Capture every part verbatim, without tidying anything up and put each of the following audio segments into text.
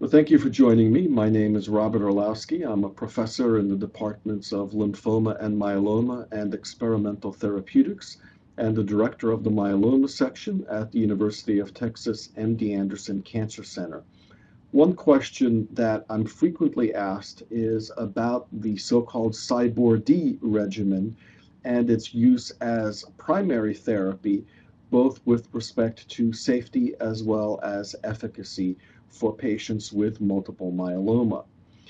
Well, thank you for joining me. My name is Robert Orlowski. I'm a professor in the departments of lymphoma and myeloma and experimental therapeutics, and the director of the myeloma section at the University of Texas M D Anderson Cancer Center. One question that I'm frequently asked is about the so-called CyBorD regimen and its use as primary therapy, both with respect to safety as well as efficacy for patients with multiple myeloma.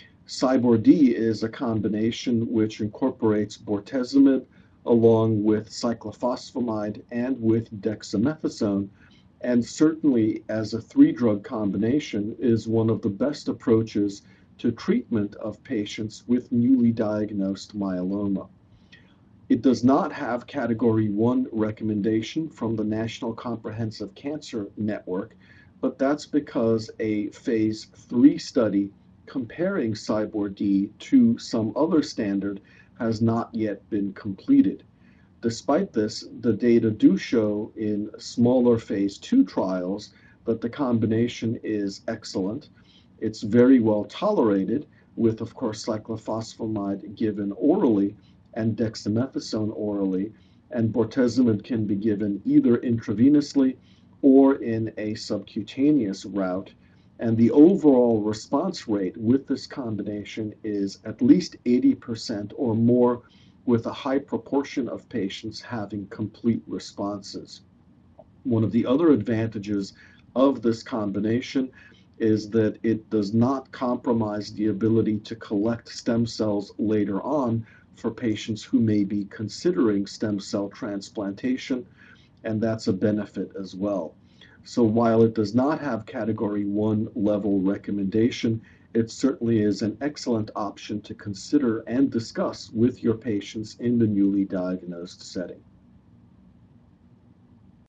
CyBorD is a combination which incorporates bortezomib along with cyclophosphamide and with dexamethasone, and certainly as a three-drug combination is one of the best approaches to treatment of patients with newly diagnosed myeloma. It does not have Category one recommendation from the National Comprehensive Cancer Network, but that's because a phase three study comparing CyBorD to some other standard has not yet been completed. Despite this, the data do show in smaller phase two trials that the combination is excellent. It's very well tolerated with, of course, cyclophosphamide given orally and dexamethasone orally, and bortezomib can be given either intravenously or in a subcutaneous route. And the overall response rate with this combination is at least eighty percent or more, with a high proportion of patients having complete responses. One of the other advantages of this combination is that it does not compromise the ability to collect stem cells later on for patients who may be considering stem cell transplantation, and that's a benefit as well. So while it does not have Category one level recommendation, it certainly is an excellent option to consider and discuss with your patients in the newly diagnosed setting.